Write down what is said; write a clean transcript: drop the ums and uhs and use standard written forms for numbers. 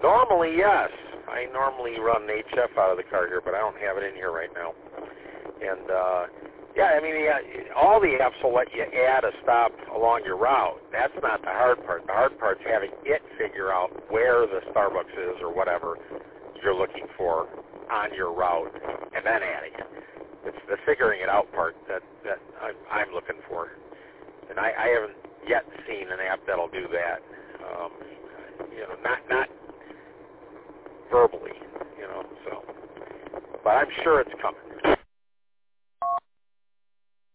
Normally, yes. I normally run an HF out of the car here, but I don't have it in here right now. And, all the apps will let you add a stop along your route. That's not the hard part. The hard part's having it figure out where the Starbucks is or whatever you're looking for on your route and then adding it. It's the figuring it out part that I'm looking for. And I haven't yet seen an app that'll do that. Not verbally, so. But I'm sure it's coming.